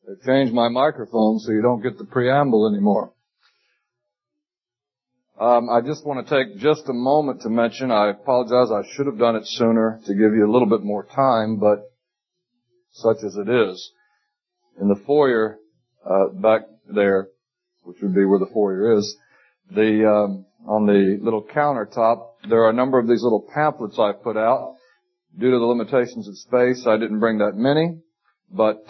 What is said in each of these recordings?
They've changed my microphone so you don't get the preamble anymore. I just want to take just a moment to mention, I apologize, I should have done it sooner to give you a little bit more time, but such as it is. In the foyer, back there, which would be where the foyer is, on the little countertop, there are a number of these little pamphlets I put out. Due to the limitations of space, I didn't bring that many, but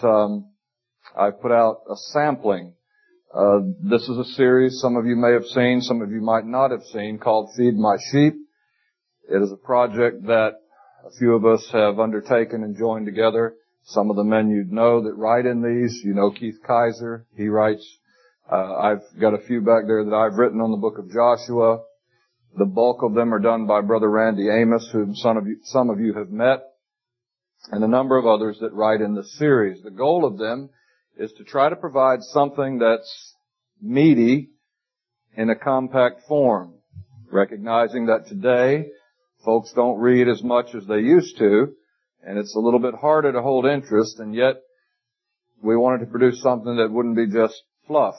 I put out a sampling. This is a series some of you may have seen, some of you might not have seen, called Feed My Sheep. It is a project that a few of us have undertaken and joined together. Some of the men you'd know that write in these, you know Keith Kaiser, he writes. I've got a few back there that I've written on the book of Joshua. The bulk of them are done by Brother Randy Amos, whom some of you have met, and a number of others that write in the series. The goal of them is to try to provide something that's meaty in a compact form, recognizing that today folks don't read as much as they used to, and it's a little bit harder to hold interest, and yet we wanted to produce something that wouldn't be just fluff.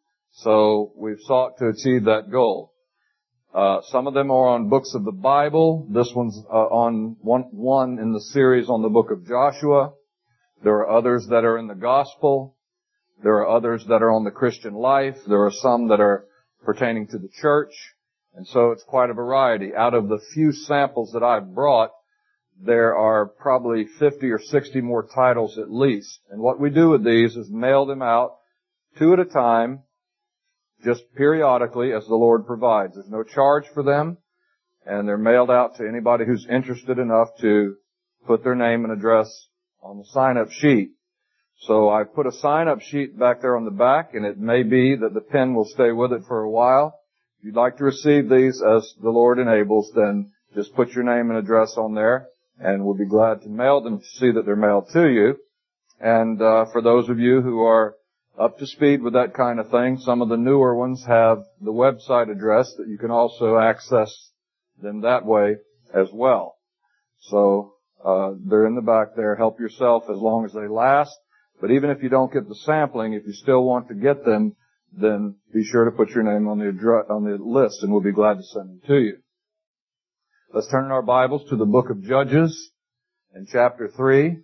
So we've sought to achieve that goal. Some of them are on books of the Bible. This one's on one in the series on the book of Joshua. There are others that are in the gospel. There are others that are on the Christian life. There are some that are pertaining to the church. And so it's quite a variety. Out of the few samples that I've brought, there are probably 50 or 60 more titles at least. And what we do with these is mail them out 2 at a time, just periodically as the Lord provides. There's no charge for them, and they're mailed out to anybody who's interested enough to put their name and address on the sign-up sheet. So I put a sign-up sheet back there on the back, and it may be that the pen will stay with it for a while. If you'd like to receive these as the Lord enables, then just put your name and address on there, and we'll be glad to mail them to see that they're mailed to you. And for those of you who are up to speed with that kind of thing, some of the newer ones have the website address that you can also access them that way as well. So they're in the back there. Help yourself as long as they last. But even if you don't get the sampling, if you still want to get them, then be sure to put your name on the list, and we'll be glad to send them to you. Let's turn in our Bibles to the book of Judges in chapter 3.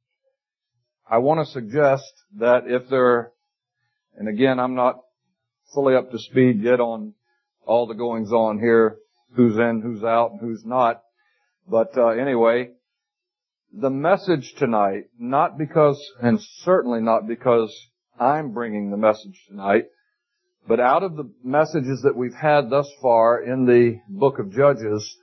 I want to suggest that if there, and again, I'm not fully up to speed yet on all the goings on here, who's in, who's out, and who's not. But anyway, the message tonight, not because, and certainly not because I'm bringing the message tonight, but out of the messages that we've had thus far in the book of Judges,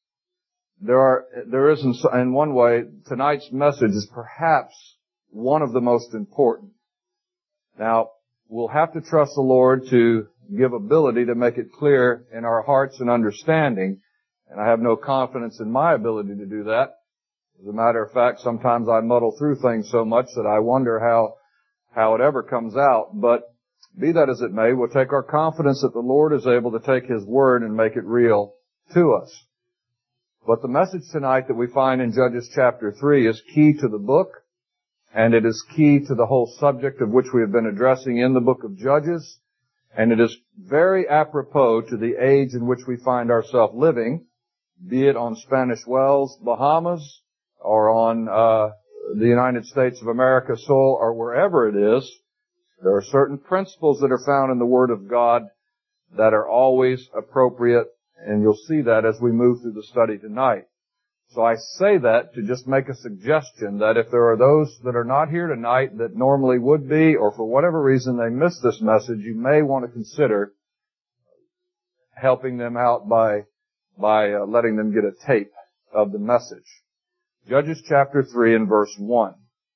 there is in one way, tonight's message is perhaps one of the most important. Now, we'll have to trust the Lord to give ability to make it clear in our hearts and understanding, and I have no confidence in my ability to do that. As a matter of fact, sometimes I muddle through things so much that I wonder how it ever comes out. But be that as it may, we'll take our confidence that the Lord is able to take His Word and make it real to us. But the message tonight that we find in Judges chapter 3 is key to the book, and it is key to the whole subject of which we have been addressing in the book of Judges, and it is very apropos to the age in which we find ourselves living, be it on Spanish Wells, Bahamas, or on the United States of America soil, or wherever it is. There are certain principles that are found in the Word of God that are always appropriate, and you'll see that as we move through the study tonight. So I say that to just make a suggestion that if there are those that are not here tonight that normally would be, or for whatever reason they missed this message, you may want to consider helping them out by letting them get a tape of the message. Judges chapter 3 and verse 1.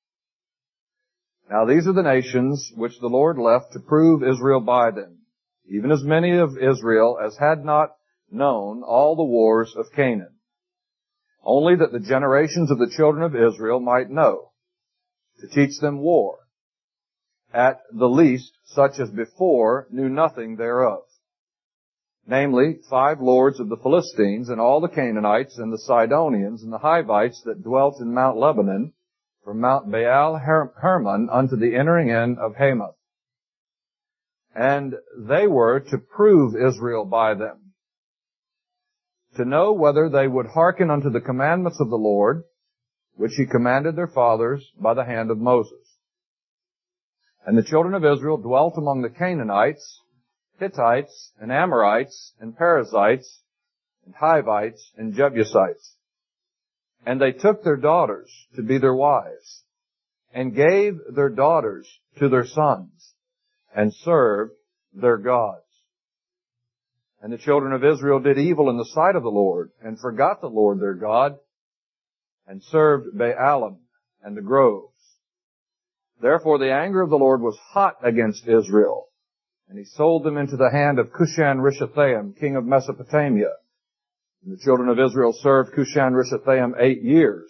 Now these are the nations which the Lord left to prove Israel by them, even as many of Israel as had not known all the wars of Canaan, only that the generations of the children of Israel might know, to teach them war, at the least such as before knew nothing thereof. Namely, 5 lords of the Philistines, and all the Canaanites, and the Sidonians, and the Hivites that dwelt in Mount Lebanon, from Mount Baal Hermon unto the entering in of Hamath. And they were to prove Israel by them, to know whether they would hearken unto the commandments of the Lord, which he commanded their fathers by the hand of Moses. And the children of Israel dwelt among the Canaanites, Hittites, and Amorites, and Perizzites, and Hivites, and Jebusites. And they took their daughters to be their wives, and gave their daughters to their sons, and served their gods. And the children of Israel did evil in the sight of the Lord, and forgot the Lord their God, and served Baalim and the groves. Therefore the anger of the Lord was hot against Israel, and he sold them into the hand of Cushan-Rishathaim, king of Mesopotamia. And the children of Israel served Cushan-Rishathaim 8 years.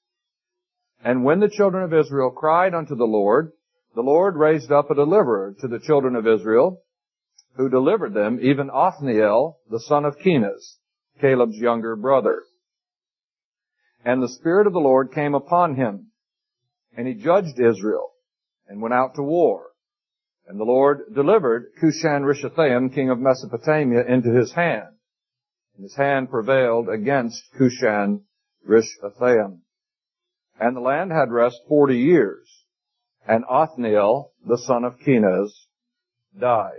And when the children of Israel cried unto the Lord raised up a deliverer to the children of Israel, who delivered them, even Othniel, the son of Kenaz, Caleb's younger brother. And the Spirit of the Lord came upon him, and he judged Israel, and went out to war. And the Lord delivered Cushan-Rishathaim, king of Mesopotamia, into his hand. And his hand prevailed against Cushan-Rishathaim. And the land had rest 40 years. And Othniel, the son of Kenaz, died.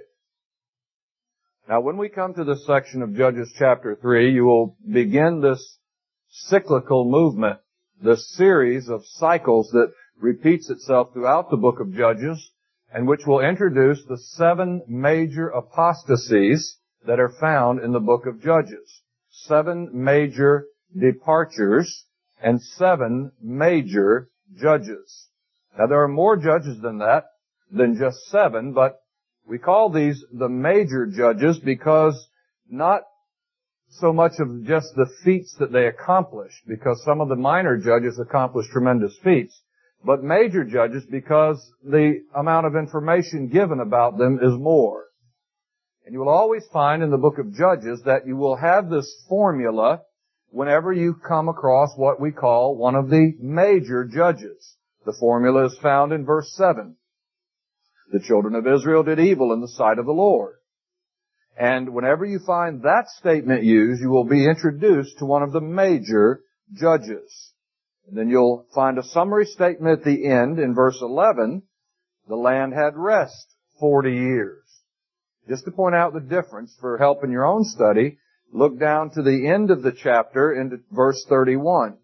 Now when we come to this section of Judges chapter 3, you will begin this cyclical movement, this series of cycles that repeats itself throughout the book of Judges, and which will introduce the 7 major apostasies that are found in the book of Judges. 7 major departures and 7 major judges. Now there are more judges than that, than just 7, but we call these the major judges because not so much of just the feats that they accomplished, because some of the minor judges accomplished tremendous feats, but major judges because the amount of information given about them is more. And you will always find in the book of Judges that you will have this formula whenever you come across what we call one of the major judges. The formula is found in verse 7. The children of Israel did evil in the sight of the Lord. And whenever you find that statement used, you will be introduced to one of the major judges. And then you'll find a summary statement at the end in verse 11. The land had rest 40 years. Just to point out the difference for help in your own study, look down to the end of the chapter into verse 31.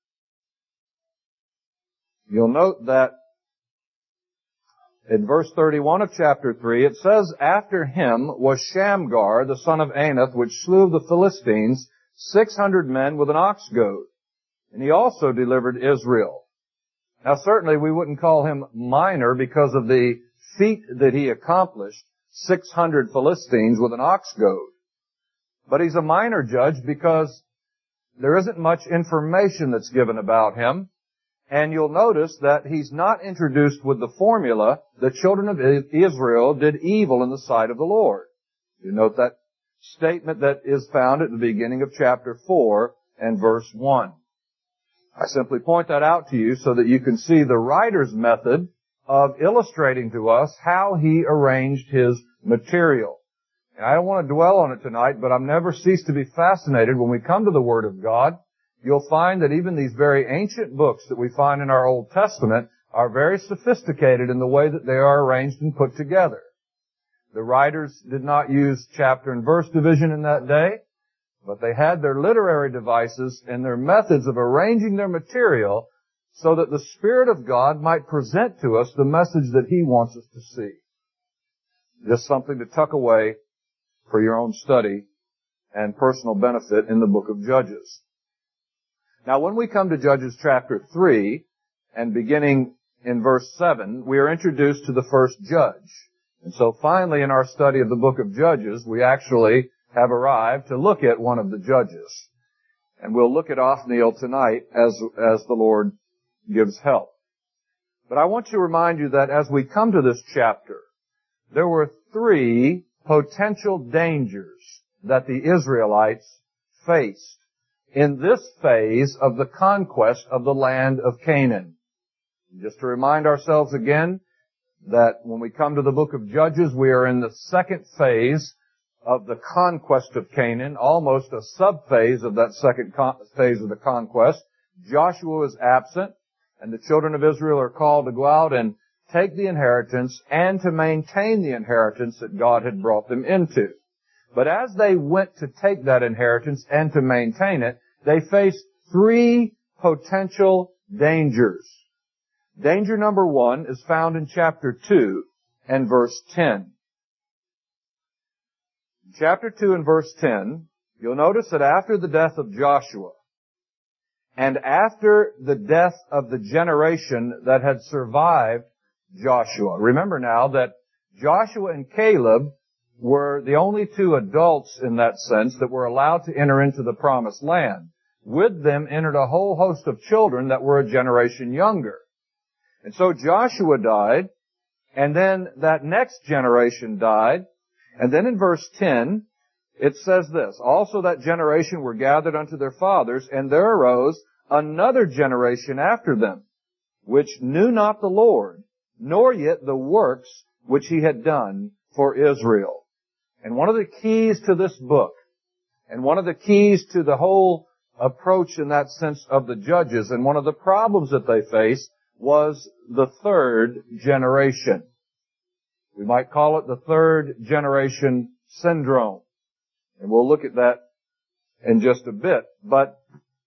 You'll note that in verse 31 of chapter 3, it says, After him was Shamgar, the son of Anath, which slew of the Philistines 600 men with an ox goad. And he also delivered Israel. Now certainly we wouldn't call him minor because of the feat that he accomplished, 600 Philistines with an ox goad. But he's a minor judge because there isn't much information that's given about him. And you'll notice that he's not introduced with the formula, the children of Israel did evil in the sight of the Lord. You note that statement that is found at the beginning of chapter 4 and verse 1. I simply point that out to you so that you can see the writer's method of illustrating to us how he arranged his material. And I don't want to dwell on it tonight, but I've never ceased to be fascinated when we come to the Word of God. You'll find that even these very ancient books that we find in our Old Testament are very sophisticated in the way that they are arranged and put together. The writers did not use chapter and verse division in that day, but they had their literary devices and their methods of arranging their material so that the Spirit of God might present to us the message that He wants us to see. Just something to tuck away for your own study and personal benefit in the book of Judges. Now, when we come to Judges chapter 3, and beginning in verse 7, we are introduced to the first judge. And so finally in our study of the book of Judges, we actually have arrived to look at one of the judges. And we'll look at Othniel tonight as the Lord gives help. But I want to remind you that as we come to this chapter, there were 3 potential dangers that the Israelites faced in this phase of the conquest of the land of Canaan. Just to remind ourselves again that when we come to the book of Judges, we are in the second phase of the conquest of Canaan, almost a sub-phase of that second phase of the conquest. Joshua is absent, and the children of Israel are called to go out and take the inheritance and to maintain the inheritance that God had brought them into. But as they went to take that inheritance and to maintain it, they faced three potential dangers. Danger number one is found in chapter 2 and verse 10. In chapter 2 and verse 10, you'll notice that after the death of Joshua, and after the death of the generation that had survived Joshua. Remember now that Joshua and Caleb were the only two adults in that sense that were allowed to enter into the promised land. With them entered a whole host of children that were a generation younger. And so Joshua died, and then that next generation died, and then in verse 10, it says this, also that generation were gathered unto their fathers, and there arose another generation after them, which knew not the Lord, nor yet the works which he had done for Israel. And one of the keys to this book, and one of the keys to the whole approach in that sense of the Judges, and one of the problems that they faced, was the third generation. We might call it the third generation syndrome. And we'll look at that in just a bit. But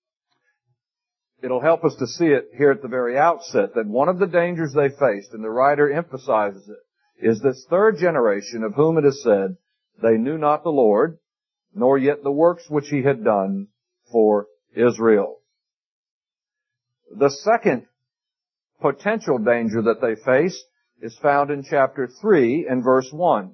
it'll help us to see it here at the very outset that one of the dangers they faced, and the writer emphasizes it, is this third generation of whom it is said, they knew not the Lord, nor yet the works which he had done for Israel. The second potential danger that they faced is found in chapter 3 and verse 1.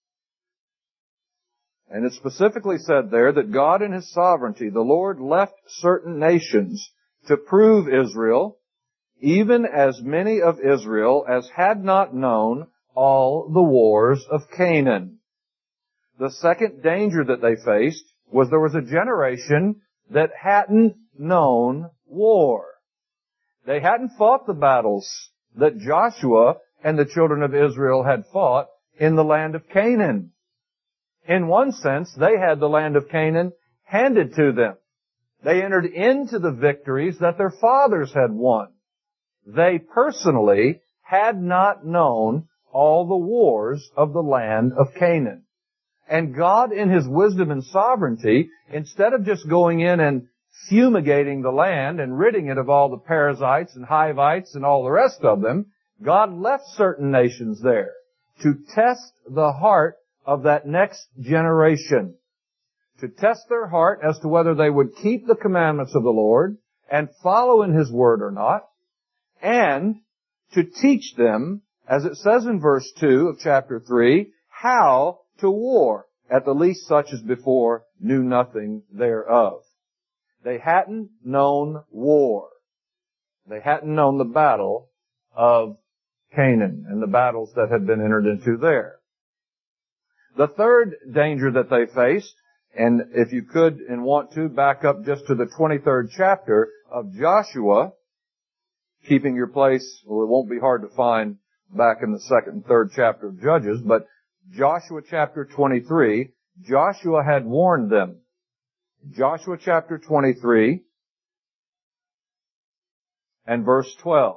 And it specifically said there that God in his sovereignty, the Lord left certain nations to prove Israel, even as many of Israel as had not known all the wars of Canaan. The second danger that they faced was there was a generation that hadn't known war. They hadn't fought the battles that Joshua and the children of Israel had fought in the land of Canaan. In one sense, they had the land of Canaan handed to them. They entered into the victories that their fathers had won. They personally had not known all the wars of the land of Canaan. And God, in his wisdom and sovereignty, instead of just going in and fumigating the land and ridding it of all the parasites and Hivites and all the rest of them, God left certain nations there to test the heart of that next generation, to test their heart as to whether they would keep the commandments of the Lord and follow in his word or not, and to teach them, as it says in verse 2 of chapter 3, how to war, at the least such as before knew nothing thereof. They hadn't known war. They hadn't known the battle of Canaan and the battles that had been entered into there. The third danger that they faced, and if you could and want to, back up just to the 23rd chapter of Joshua, keeping your place, well, it won't be hard to find back in the second and third chapter of Judges, but Joshua chapter 23, Joshua had warned them. Joshua chapter 23 and verse 12.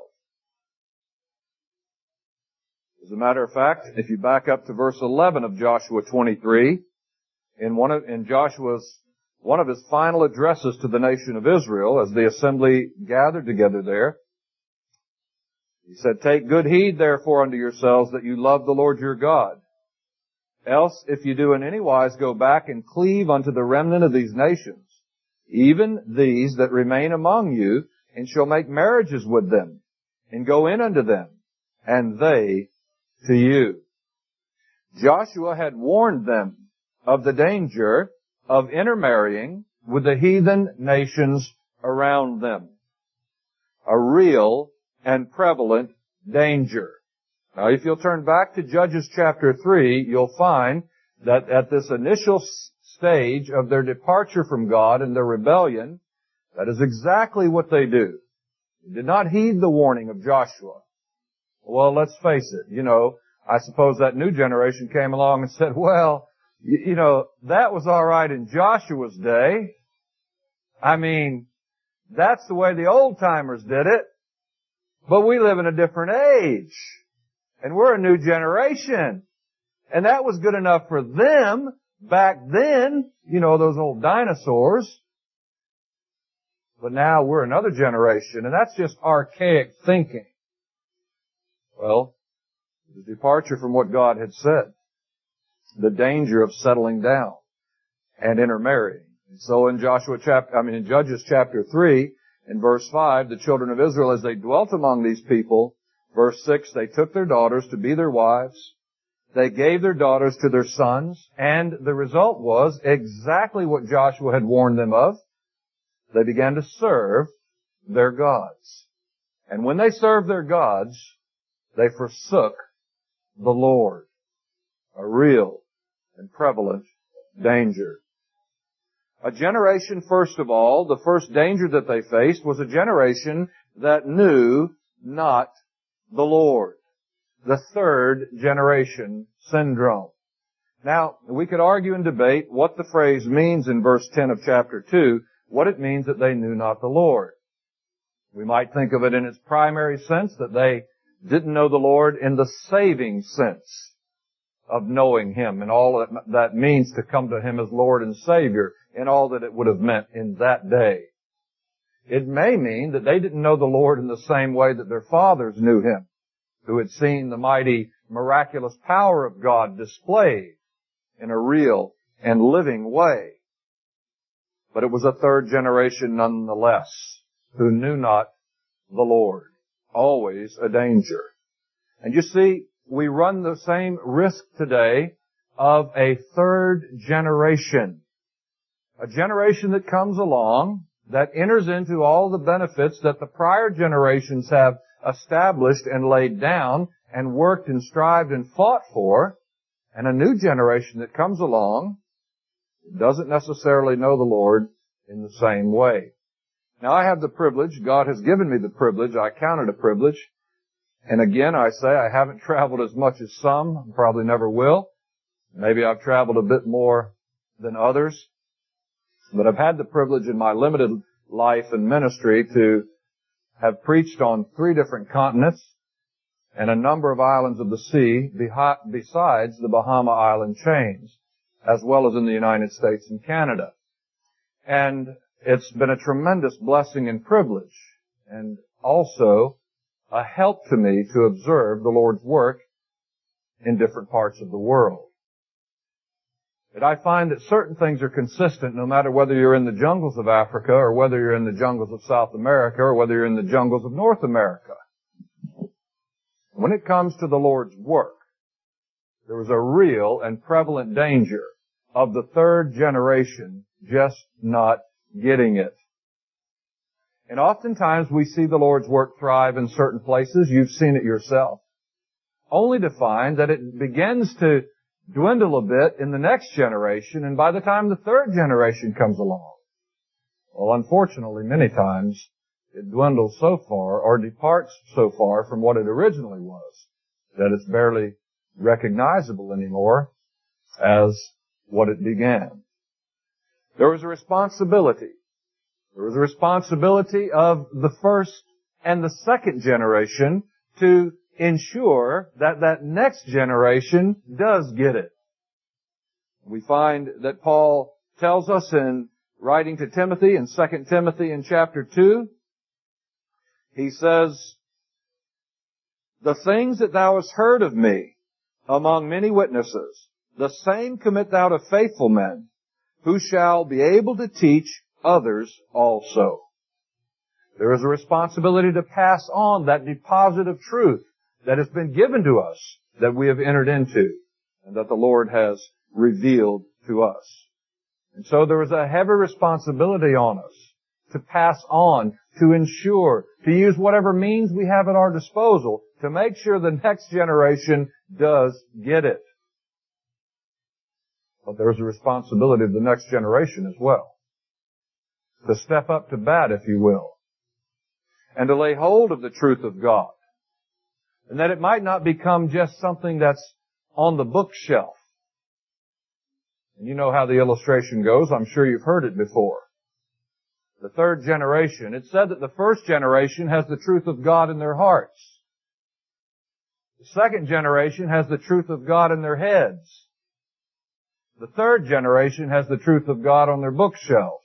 As a matter of fact, if you back up to verse 11 of Joshua 23, in one of his final addresses to the nation of Israel, as the assembly gathered together there, he said, take good heed therefore unto yourselves that you love the Lord your God. Else, if you do in any wise go back and cleave unto the remnant of these nations, even these that remain among you, and shall make marriages with them, and go in unto them, and they to you. Joshua had warned them of the danger of intermarrying with the heathen nations around them. A real and prevalent danger. Now, if you'll turn back to Judges chapter 3, you'll find that at this initial stage of their departure from God and their rebellion, that is exactly what they do. They did not heed the warning of Joshua. Well, let's face it, I suppose that new generation came along and said, well, that was all right in Joshua's day. I mean, that's the way the old timers did it. But we live in a different age. And we're a new generation. And that was good enough for them back then, those old dinosaurs. But now we're another generation, and that's just archaic thinking. Well, the departure from what God had said. The danger of settling down and intermarrying. And so in Judges chapter 3, in verse 5, the children of Israel, as they dwelt among these people, verse 6, they took their daughters to be their wives. They gave their daughters to their sons, and the result was exactly what Joshua had warned them of. They began to serve their gods. And when they served their gods, they forsook the Lord. A real and prevalent danger. A generation, first of all, the first danger that they faced was a generation that knew not the Lord. The third generation syndrome. Now, we could argue and debate what the phrase means in verse 10 of chapter 2, what it means that they knew not the Lord. We might think of it in its primary sense, that they didn't know the Lord in the saving sense of knowing Him and all that means to come to Him as Lord and Savior and all that it would have meant in that day. It may mean that they didn't know the Lord in the same way that their fathers knew Him, who had seen the mighty, miraculous power of God displayed in a real and living way. But it was a third generation nonetheless who knew not the Lord. Always a danger. And you see, we run the same risk today of a third generation. A generation that comes along, that enters into all the benefits that the prior generations have established and laid down and worked and strived and fought for, and a new generation that comes along doesn't necessarily know the Lord in the same way. Now, I have the privilege, God has given me the privilege, I count it a privilege, and again I say I haven't traveled as much as some, probably never will. Maybe I've traveled a bit more than others, but I've had the privilege in my limited life and ministry to have preached on 3 different continents and a number of islands of the sea besides the Bahama Island chains, as well as in the United States and Canada. And it's been a tremendous blessing and privilege, and also a help to me to observe the Lord's work in different parts of the world. But I find that certain things are consistent no matter whether you're in the jungles of Africa or whether you're in the jungles of South America or whether you're in the jungles of North America. When it comes to the Lord's work, there is a real and prevalent danger of the third generation just not getting it. And oftentimes we see the Lord's work thrive in certain places, you've seen it yourself, only to find that it begins to dwindle a bit in the next generation, and by the time the third generation comes along, well, unfortunately, many times it dwindles so far or departs so far from what it originally was that it's barely recognizable anymore as what it began. There was a responsibility. There was a responsibility of the first and the second generation to ensure that that next generation does get it. We find that Paul tells us in writing to Timothy in 2 Timothy in chapter 2, he says, "The things that thou hast heard of me among many witnesses, the same commit thou to faithful men, who shall be able to teach others also." There is a responsibility to pass on that deposit of truth that has been given to us, that we have entered into, and that the Lord has revealed to us. And so there is a heavy responsibility on us to pass on, to ensure, to use whatever means we have at our disposal to make sure the next generation does get it. But there is a responsibility of the next generation as well, to step up to bat, if you will. and to lay hold of the truth of God. And that it might not become just something that's on the bookshelf. And you know how the illustration goes. I'm sure you've heard it before. The third generation. It said that the first generation has the truth of God in their hearts. The second generation has the truth of God in their heads. The third generation has the truth of God on their bookshelves.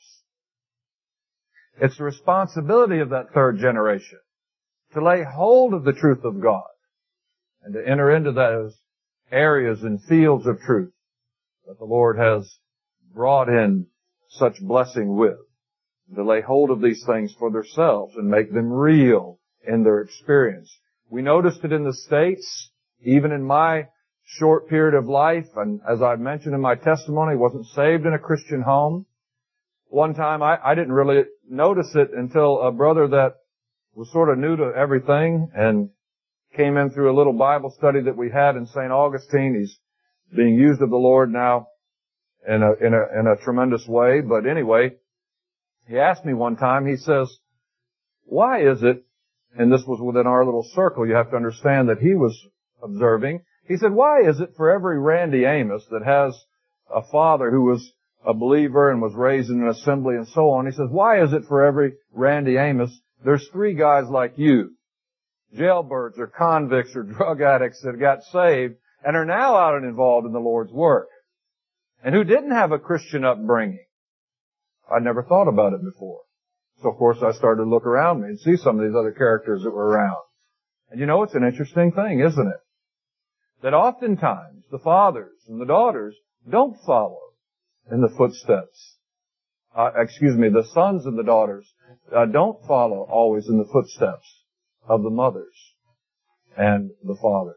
It's the responsibility of that third generation to lay hold of the truth of God and to enter into those areas and fields of truth that the Lord has brought in such blessing with. To lay hold of these things for themselves and make them real in their experience. We noticed it in the States, even in my short period of life, and as I've mentioned in my testimony, wasn't saved in a Christian home. One time I didn't really notice it until a brother that was sort of new to everything and came in through a little Bible study that we had in St. Augustine. He's being used of the Lord now in a tremendous way. But anyway, he asked me one time, he says, why is it, and this was within our little circle, you have to understand that he was observing. He said, why is it for every Randy Amos that has a father who was a believer and was raised in an assembly and so on, he says, why is it for every Randy Amos there's 3 guys like you, jailbirds or convicts or drug addicts that got saved and are now out and involved in the Lord's work, and who didn't have a Christian upbringing? I'd never thought about it before. So of course I started to look around me and see some of these other characters that were around. And you know, it's an interesting thing, isn't it? That oftentimes the fathers and the daughters don't follow in the footsteps. The sons and the daughters don't follow always in the footsteps of the mothers and the fathers.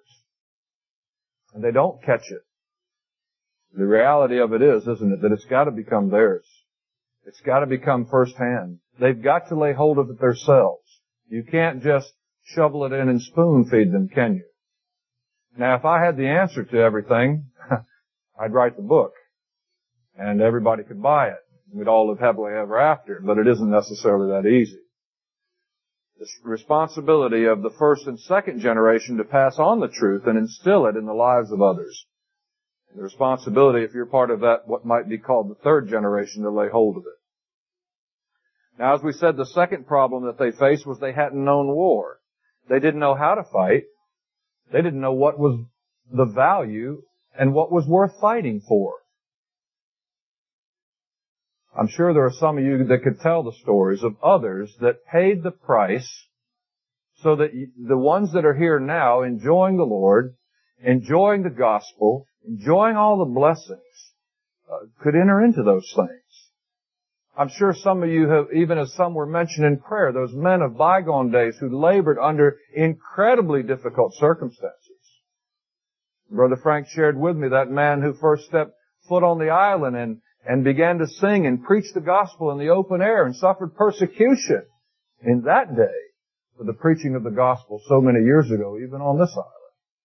And they don't catch it. The reality of it is, isn't it, that it's got to become theirs. It's got to become firsthand. They've got to lay hold of it themselves. You can't just shovel it in and spoon feed them, can you? Now, if I had the answer to everything, I'd write the book, and everybody could buy it. We'd all live happily ever after, but it isn't necessarily that easy. The responsibility of the first and second generation to pass on the truth and instill it in the lives of others. The responsibility, if you're part of that, what might be called the third generation, to lay hold of it. Now, as we said, the second problem that they faced was they hadn't known war. They didn't know how to fight. They didn't know what was the value and what was worth fighting for. I'm sure there are some of you that could tell the stories of others that paid the price so that the ones that are here now enjoying the Lord, enjoying the gospel, enjoying all the blessings, could enter into those things. I'm sure some of you have, even as some were mentioned in prayer, those men of bygone days who labored under incredibly difficult circumstances. Brother Frank shared with me that man who first stepped foot on the island and began to sing and preach the gospel in the open air and suffered persecution in that day for the preaching of the gospel so many years ago, even on this island.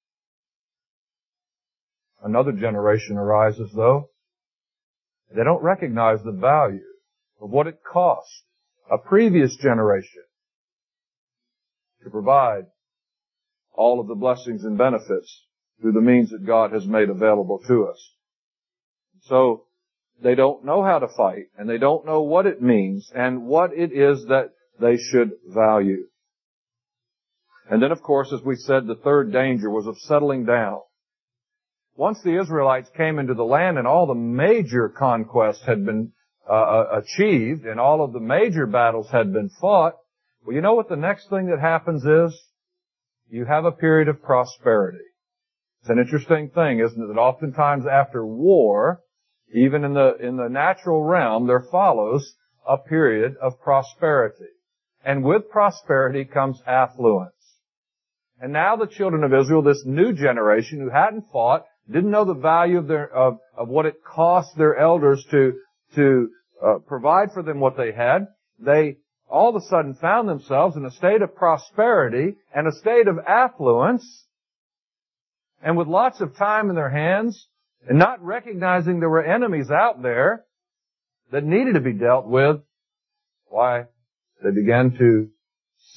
Another generation arises, though. They don't recognize the value of what it cost a previous generation to provide all of the blessings and benefits through the means that God has made available to us. So they don't know how to fight, and they don't know what it means and what it is that they should value. And then, of course, as we said, the third danger was of settling down. Once the Israelites came into the land and all the major conquests had been achieved and all of the major battles had been fought, well, you know what the next thing that happens is? You have a period of prosperity. It's an interesting thing, isn't it, that oftentimes after war, even in the natural realm, there follows a period of prosperity. And with prosperity comes affluence. And now the children of Israel, this new generation who hadn't fought, didn't know the value of what it cost their elders to provide for them what they had, they all of a sudden found themselves in a state of prosperity and a state of affluence, and with lots of time in their hands, and not recognizing there were enemies out there that needed to be dealt with. Why? They began to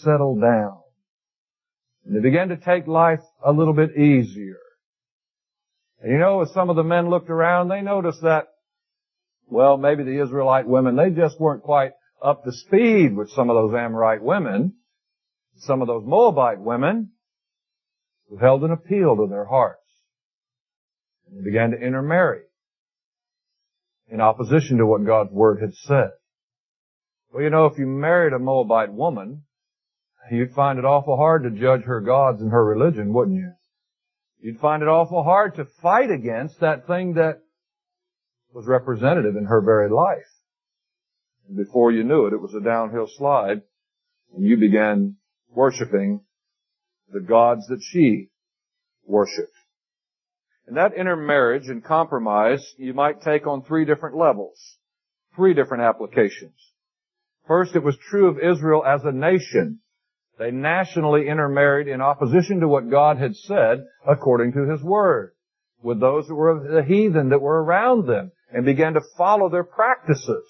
settle down. And they began to take life a little bit easier. And you know, as some of the men looked around, they noticed that, well, maybe the Israelite women, they just weren't quite up to speed with some of those Amorite women, some of those Moabite women, who held an appeal to their hearts. And they began to intermarry in opposition to what God's Word had said. Well, you know, if you married a Moabite woman, you'd find it awful hard to judge her gods and her religion, wouldn't you? You'd find it awful hard to fight against that thing that was representative in her very life. And before you knew it, it was a downhill slide, and you began worshiping the gods that she worshipped. And that intermarriage and compromise you might take on three different levels, three different applications. First, it was true of Israel as a nation. They nationally intermarried in opposition to what God had said according to His Word, with those that were the heathen that were around them, and began to follow their practices.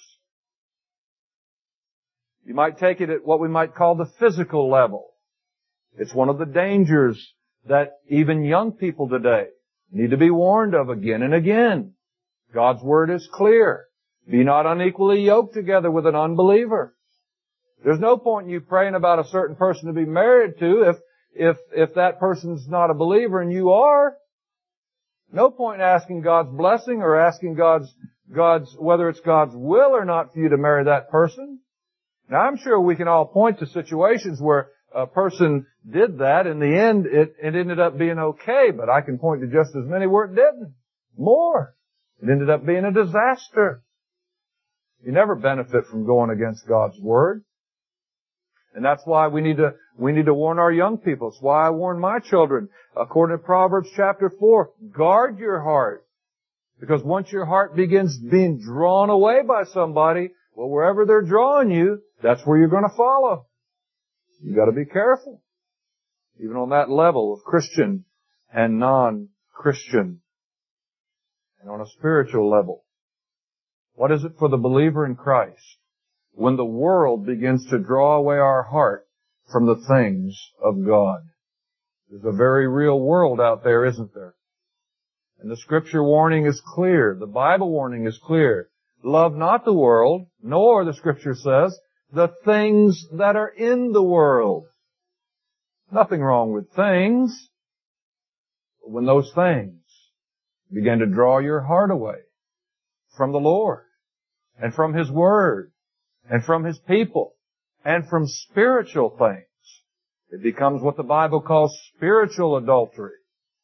You might take it at what we might call the physical level. It's one of the dangers that even young people today need to be warned of again and again. God's Word is clear. Be not unequally yoked together with an unbeliever. There's no point in you praying about a certain person to be married to if that person's not a believer and you are. No point in asking God's blessing or asking God's whether it's God's will or not for you to marry that person. Now, I'm sure we can all point to situations where a person did that. In the end, it ended up being okay, but I can point to just as many where it didn't. More. It ended up being a disaster. You never benefit from going against God's Word. And that's why we need to warn our young people. It's why I warn my children. According to Proverbs chapter 4, guard your heart. Because once your heart begins being drawn away by somebody, well, wherever they're drawing you, that's where you're going to follow. You got to be careful. Even on that level of Christian and non-Christian. And on a spiritual level. What is it for the believer in Christ when the world begins to draw away our heart from the things of God? There's a very real world out there, isn't there? And the Scripture warning is clear. The Bible warning is clear. Love not the world, nor, the Scripture says, the things that are in the world. Nothing wrong with things. But when those things begin to draw your heart away from the Lord, and from His Word, and from His people, and from spiritual things, it becomes what the Bible calls spiritual adultery.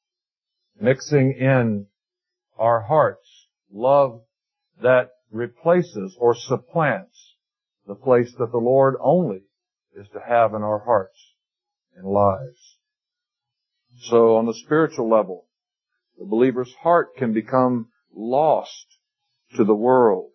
Mixing in our hearts love that replaces or supplants the place that the Lord only is to have in our hearts and lives. So on the spiritual level, the believer's heart can become lost to the world.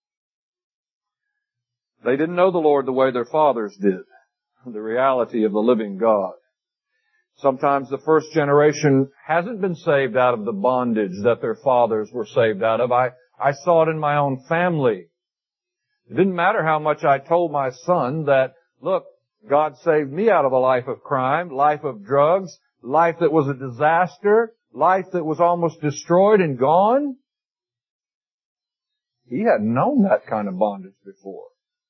They didn't know the Lord the way their fathers did, the reality of the living God. Sometimes the first generation hasn't been saved out of the bondage that their fathers were saved out of. I saw it in my own family. It didn't matter how much I told my son that, look, God saved me out of a life of crime, life of drugs, life that was a disaster, life that was almost destroyed and gone. He hadn't known that kind of bondage before.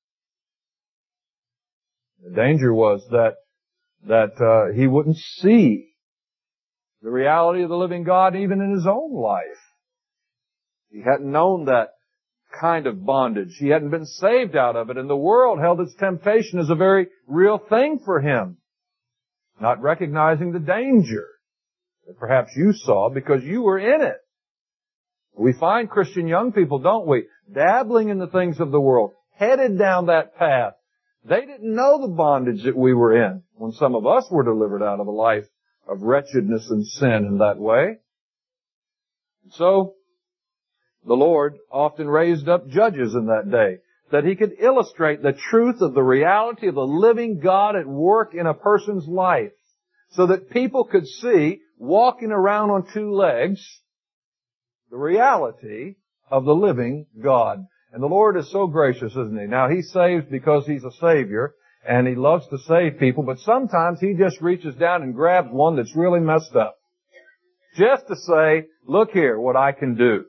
The danger was that he wouldn't see the reality of the living God even in his own life. He hadn't known that kind of bondage. He hadn't been saved out of it, and the world held its temptation as a very real thing for him, not recognizing the danger that perhaps you saw because you were in it. We find Christian young people, don't we, dabbling in the things of the world, headed down that path. They didn't know the bondage that we were in when some of us were delivered out of a life of wretchedness and sin in that way. So, the Lord often raised up judges in that day that He could illustrate the truth of the reality of the living God at work in a person's life so that people could see, walking around on two legs, the reality of the living God. And the Lord is so gracious, isn't He? Now, He saves because He's a Savior, and He loves to save people, but sometimes He just reaches down and grabs one that's really messed up. Just to say, look here, what I can do.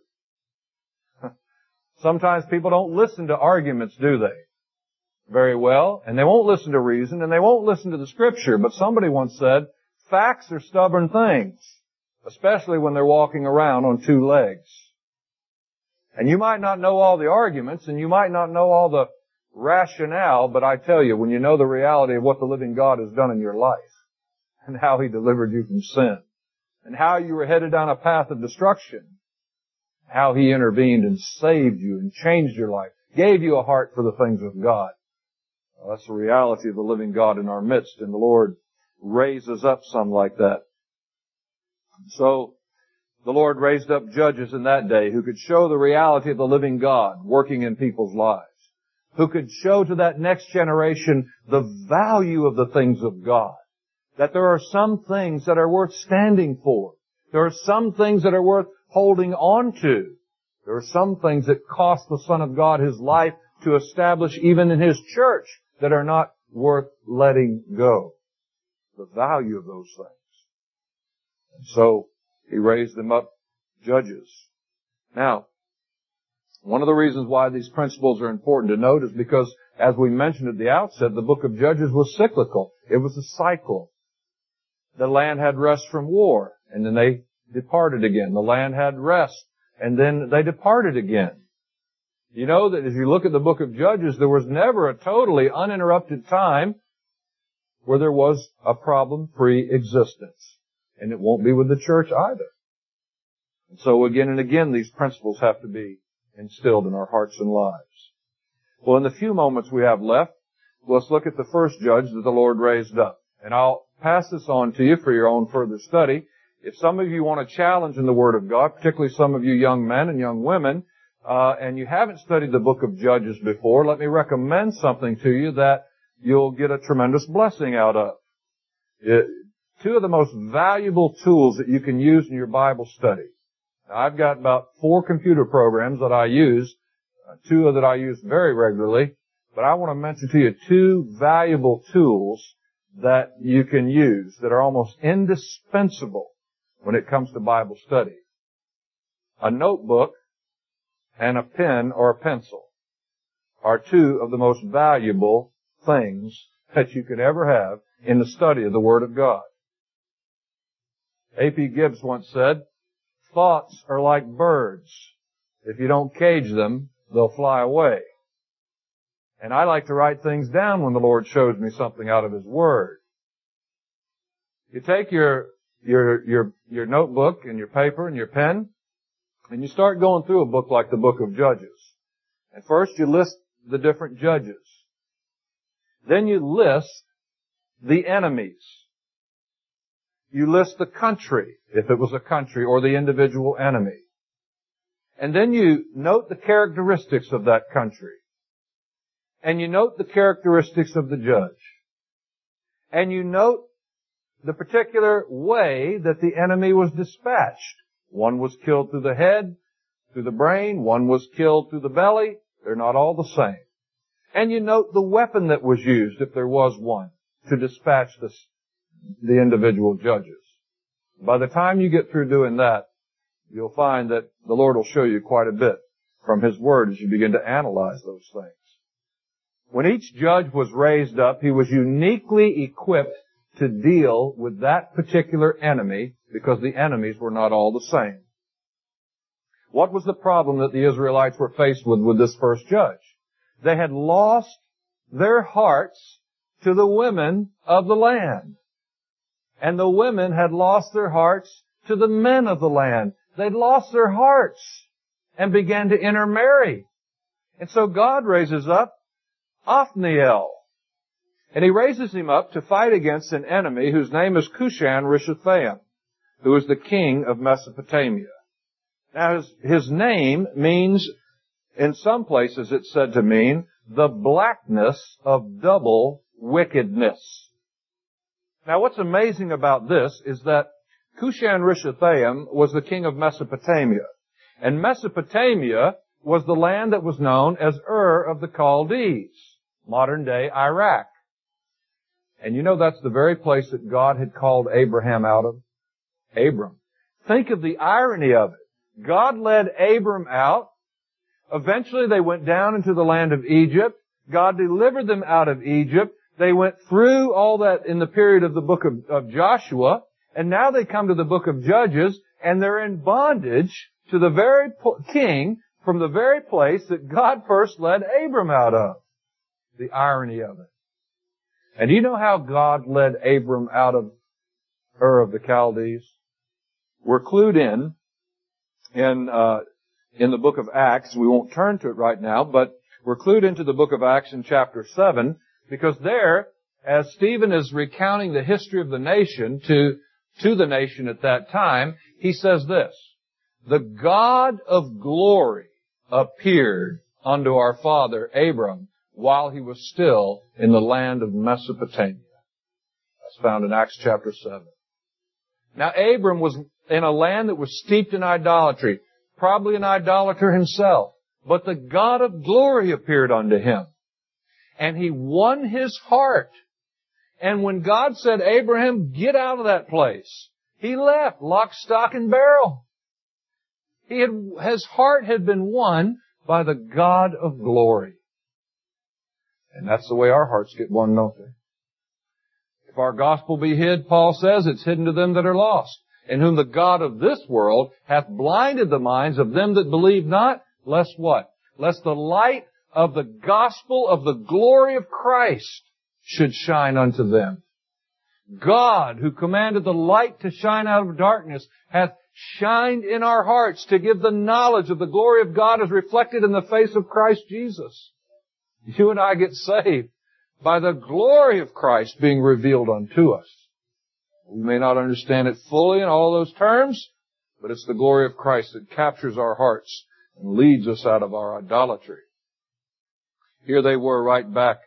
Sometimes people don't listen to arguments, do they? Very well. And they won't listen to reason, and they won't listen to the Scripture. But somebody once said, facts are stubborn things, especially when they're walking around on two legs. And you might not know all the arguments, and you might not know all the rationale, but I tell you, when you know the reality of what the living God has done in your life, and how He delivered you from sin, and how you were headed down a path of destruction, how He intervened and saved you and changed your life, gave you a heart for the things of God. Well, that's the reality of the living God in our midst, and the Lord raises up some like that. So, the Lord raised up judges in that day who could show the reality of the living God working in people's lives, who could show to that next generation the value of the things of God, that there are some things that are worth standing for. There are some things that are worth holding on to. There are some things that cost the Son of God His life to establish even in His church that are not worth letting go. The value of those things. And so, He raised them up judges. Now, one of the reasons why these principles are important to note is because, as we mentioned at the outset, the book of Judges was cyclical. It was a cycle. The land had rest from war, and then they departed again. The land had rest, and then they departed again. You know that as you look at the book of Judges, there was never a totally uninterrupted time where there was a problem-free existence. And it won't be with the church either. And so again and again, these principles have to be instilled in our hearts and lives. Well, in the few moments we have left, let's look at the first judge that the Lord raised up. And I'll pass this on to you for your own further study. If some of you want a challenge in the Word of God, particularly some of you young men and young women, and you haven't studied the book of Judges before, let me recommend something to you that you'll get a tremendous blessing out of. Two of the most valuable tools that you can use in your Bible study. Now, I've got about 4 computer programs that I use, 2 that I use very regularly, but I want to mention to you 2 valuable tools that you can use that are almost indispensable when it comes to Bible study. A notebook and a pen or a pencil are 2 of the most valuable things that you could ever have in the study of the Word of God. A.P. Gibbs once said, thoughts are like birds. If you don't cage them, they'll fly away. And I like to write things down when the Lord shows me something out of His Word. You take your notebook and your paper and your pen, and you start going through a book like the book of Judges. And first you list the different judges. Then you list the enemies. You list the country, if it was a country, or the individual enemy. And then you note the characteristics of that country. And you note the characteristics of the judge. And you note the particular way that the enemy was dispatched. One was killed through the head, through the brain. One was killed through the belly. They're not all the same. And you note the weapon that was used, if there was one, to dispatch the individual judges. By the time you get through doing that, you'll find that the Lord will show you quite a bit from His Word as you begin to analyze those things. When each judge was raised up, he was uniquely equipped to deal with that particular enemy because the enemies were not all the same. What was the problem that the Israelites were faced with this first judge? They had lost their hearts to the women of the land. And the women had lost their hearts to the men of the land. They'd lost their hearts and began to intermarry. And so God raises up Othniel. And He raises him up to fight against an enemy whose name is Cushan-Rishathaim, who is the king of Mesopotamia. Now his name means, in some places it's said to mean, the blackness of double wickedness. Now what's amazing about this is that Cushan-Rishathaim was the king of Mesopotamia. And Mesopotamia was the land that was known as Ur of the Chaldees, modern day Iraq. And you know that's the very place that God had called Abraham out of? Abram. Think of the irony of it. God led Abram out. Eventually they went down into the land of Egypt. God delivered them out of Egypt. They went through all that in the period of the book of Joshua. And now they come to the book of Judges, and they're in bondage to the very king from the very place that God first led Abram out of. The irony of it. And do you know how God led Abram out of Ur of the Chaldees? We're clued in the book of Acts. We won't turn to it right now, but we're clued into the book of Acts in chapter 7, because there, as Stephen is recounting the history of the nation to the nation at that time, he says this: "The God of glory appeared unto our father Abram while he was still in the land of Mesopotamia." That's found in Acts chapter 7. Now Abram was in a land that was steeped in idolatry, probably an idolater himself, but the God of glory appeared unto him, and he won his heart. And when God said, "Abraham, get out of that place," he left, lock, stock, and barrel. His heart had been won by the God of glory. And that's the way our hearts get won, don't they? If our gospel be hid, Paul says, it's hidden to them that are lost, in whom the God of this world hath blinded the minds of them that believe not, lest what? Lest the light of the gospel of the glory of Christ should shine unto them. God, who commanded the light to shine out of darkness, hath shined in our hearts to give the knowledge of the glory of God as reflected in the face of Christ Jesus. You and I get saved by the glory of Christ being revealed unto us. We may not understand it fully in all those terms, but it's the glory of Christ that captures our hearts and leads us out of our idolatry. Here they were right back,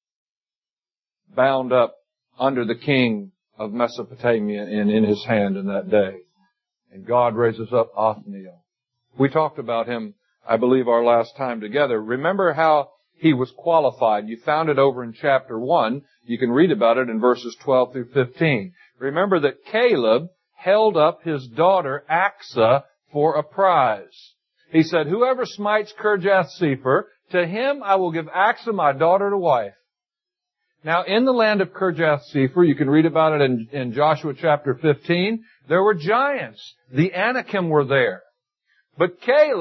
bound up under the king of Mesopotamia and in his hand in that day. And God raises up Othniel. We talked about him, I believe, our last time together. Remember how he was qualified. You found it over in chapter 1. You can read about it in verses 12 through 15. Remember that Caleb held up his daughter Achsah for a prize. He said, "Whoever smites Kirjath-Sepher, to him I will give Achsah my daughter to wife." Now, in the land of Kirjath-Sepher, you can read about it in Joshua chapter 15, there were giants. The Anakim were there. But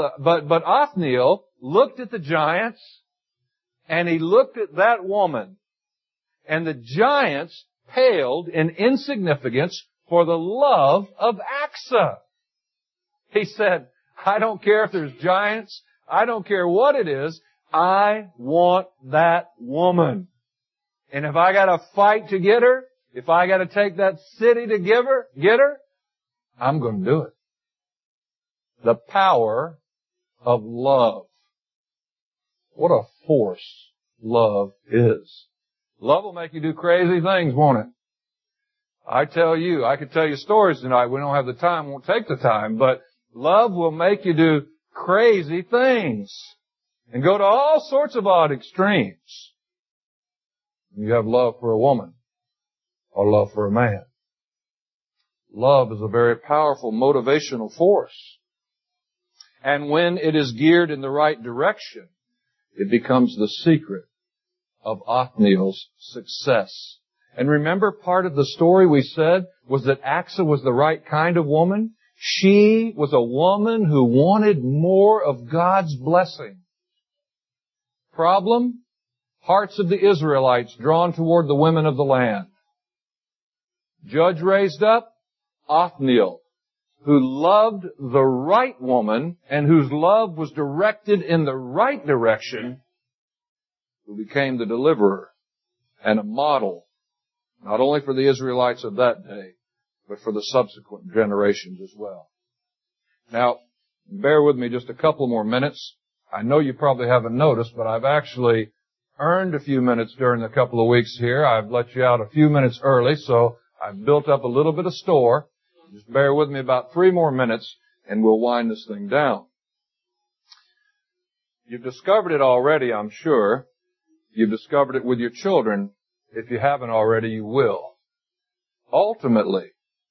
Othniel looked at the giants, and he looked at that woman, and the giants paled in insignificance for the love of Achsah. He said, "I don't care if there's giants. I don't care what it is. I want that woman. And if I got to fight to get her, if I got to take that city to get her, I'm going to do it." The power of love. What a force love is. Love will make you do crazy things, won't it? I tell you, I could tell you stories tonight. We don't have the time, won't take the time, but love will make you do crazy things and go to all sorts of odd extremes. You have love for a woman or love for a man. Love is a very powerful motivational force. And when it is geared in the right direction, it becomes the secret of Othniel's success. And remember, part of the story we said was that Achsah was the right kind of woman. She was a woman who wanted more of God's blessing. Problem? Hearts of the Israelites drawn toward the women of the land. Judge raised up Othniel, who loved the right woman and whose love was directed in the right direction, who became the deliverer and a model, not only for the Israelites of that day, but for the subsequent generations as well. Now, bear with me just a couple more minutes. I know you probably haven't noticed, but I've actually earned a few minutes during the couple of weeks here. I've let you out a few minutes early, so I've built up a little bit of store. Just bear with me about 3 more minutes, and we'll wind this thing down. You've discovered it already, I'm sure. You've discovered it with your children If you haven't already, you will. Ultimately,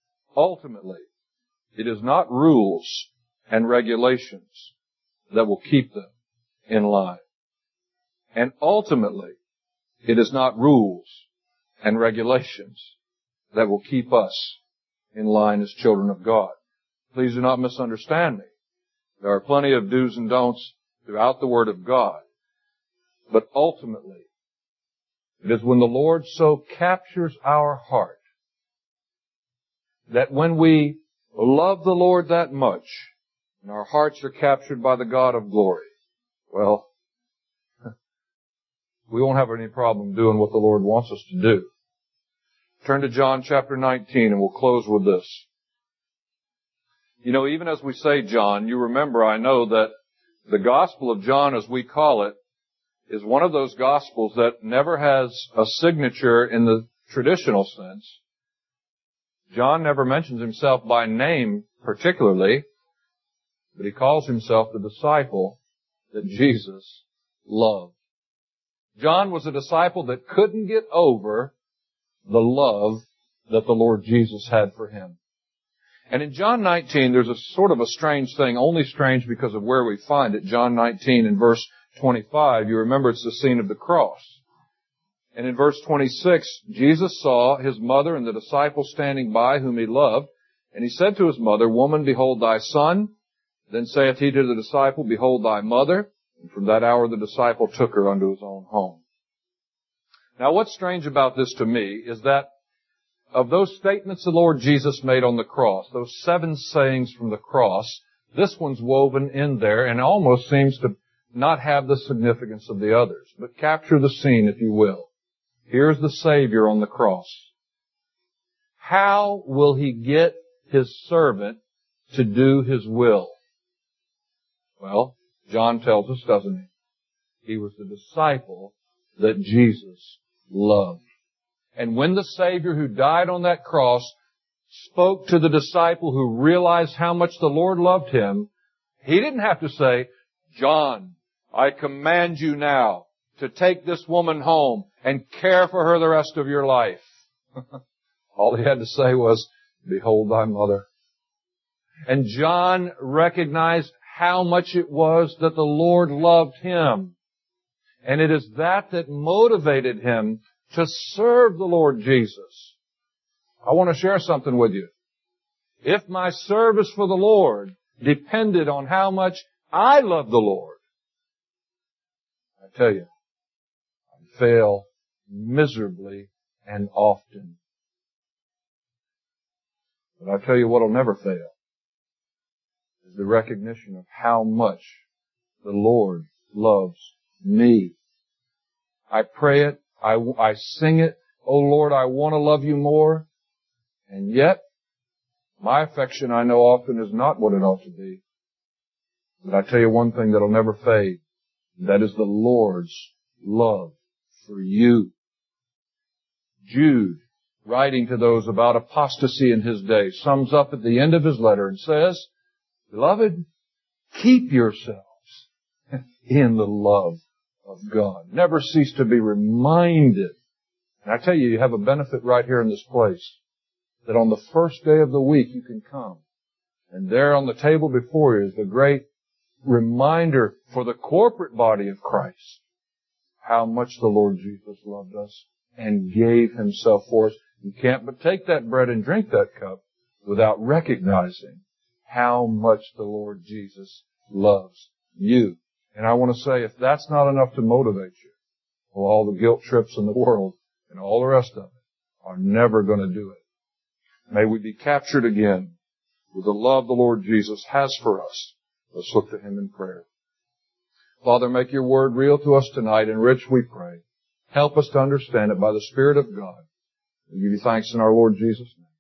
it is not rules and regulations that will keep them in line. And ultimately, it is not rules and regulations that will keep us in line as children of God. Please do not misunderstand me. There are plenty of do's and don'ts throughout the Word of God. But ultimately, it is when the Lord so captures our heart that when we love the Lord that much and our hearts are captured by the God of glory, well, we won't have any problem doing what the Lord wants us to do. Turn to John chapter 19 and we'll close with this. You know, even as we say John, you remember, I know, that the Gospel of John, as we call it, is one of those Gospels that never has a signature in the traditional sense. John never mentions himself by name particularly, but he calls himself the disciple that Jesus loved. John was a disciple that couldn't get over the love that the Lord Jesus had for him. And in John 19, there's a sort of a strange thing, only strange because of where we find it. John 19 in verse 25, you remember it's the scene of the cross. And in verse 26, Jesus saw his mother and the disciple standing by whom he loved. And he said to his mother, Woman, behold thy son. Then saith he to the disciple, Behold thy mother. And from that hour the disciple took her unto his own home. Now what's strange about this to me is that of those statements the Lord Jesus made on the cross, those 7 sayings from the cross, this one's woven in there and almost seems to not have the significance of the others. But capture the scene, if you will. Here's the Savior on the cross. How will he get his servant to do his will? Well, John tells us, doesn't he? He was the disciple that Jesus loved. And when the Savior who died on that cross spoke to the disciple who realized how much the Lord loved him, he didn't have to say, John, I command you now to take this woman home and care for her the rest of your life. All he had to say was, Behold thy mother. And John recognized how much it was that the Lord loved him. And it is that motivated him to serve the Lord Jesus. I want to share something with you. If my service for the Lord depended on how much I love the Lord, I tell you, I'd fail miserably and often. But I tell you what'll never fail is the recognition of how much the Lord loves me. I pray it. I sing it. Oh Lord, I want to love you more. And yet, my affection I know often is not what it ought to be. But I tell you one thing that'll never fade. That is the Lord's love for you. Jude, writing to those about apostasy in his day, sums up at the end of his letter and says, Beloved, keep yourselves in the love of God. Never cease to be reminded. And I tell you, you have a benefit right here in this place. That on the first day of the week you can come. And there on the table before you is the great reminder for the corporate body of Christ. How much the Lord Jesus loved us and gave himself for us. You can't but take that bread and drink that cup without recognizing how much the Lord Jesus loves you. And I want to say, if that's not enough to motivate you, well, all the guilt trips in the world and all the rest of it are never going to do it. May we be captured again with the love the Lord Jesus has for us. Let's look to him in prayer. Father, make your word real to us tonight and rich, we pray. Help us to understand it by the Spirit of God. We give you thanks in our Lord Jesus' name.